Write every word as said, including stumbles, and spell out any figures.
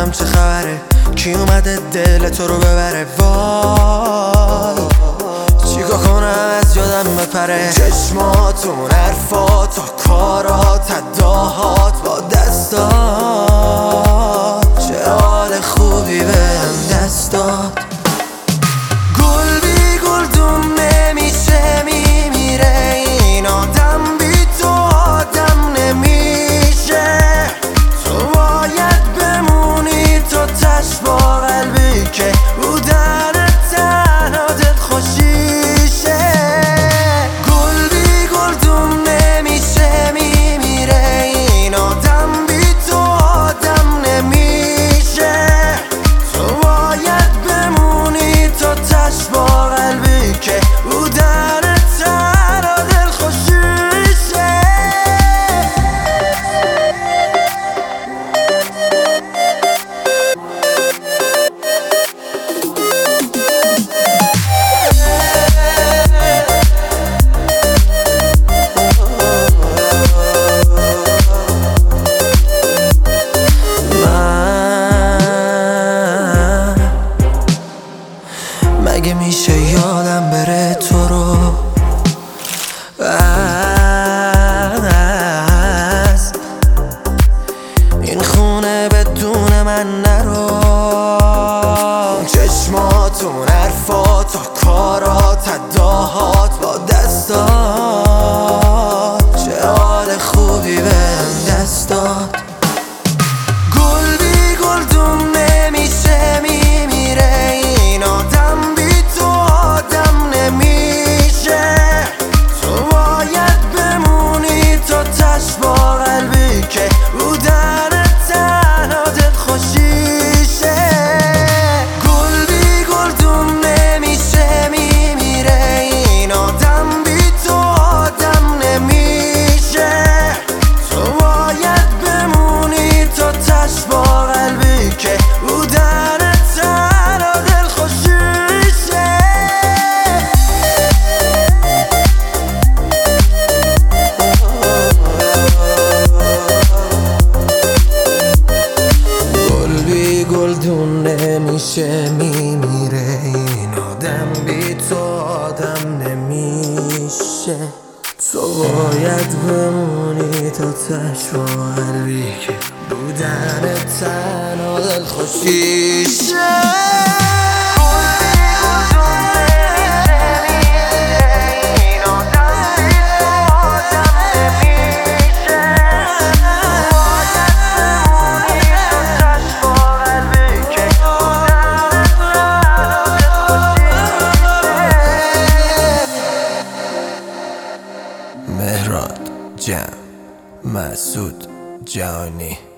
بپرسم چه خبره، کی اومده دل تو رو ببره. وای چیکار کنم از یادم بپره. چشماتون، حرفات، کارات، اداهات با دستات، چه حال خوبی بهم دست داد. گل بی گلدون نمیشه، میمیره این آدم، بی تو آدم نمیشه. تو باید بمونی تو تش با قلبی که بودن تنها دل خوشیشه. گل بی گلدون نمیشه، میمیره این آدم، بی تو آدم نمیشه. تو باید بمونی تو تش با قلبی که بودن تنها دل خوشیشه. مگه میشه یادم بره تو رو از این خونه بدون من نرو. چشماتون، حرفات، کارات، اداهات با دستات، چه حال خوبی بهم دست داد. گل بی گلدون نمیشه، میمیره این آدم، بی تو آدم نمیشه. تو باید بمونی تو تش با قلبی که بودن تنها دل خوشیشه. گل بی گلدون نمیشه، میمیره این آدم، بی تو آدم نمیشه. تو باید بمونی تو تش با قلبی که بودن تنها دل خوشیشه. گل بی گلدون نمیشه، میمیره این آدم، بی تو آدم نمیشه. تو باید بمونی تو تش با قلبی که بودن تنها دل خوشیشه. مهراد جمع مسعود جهانی.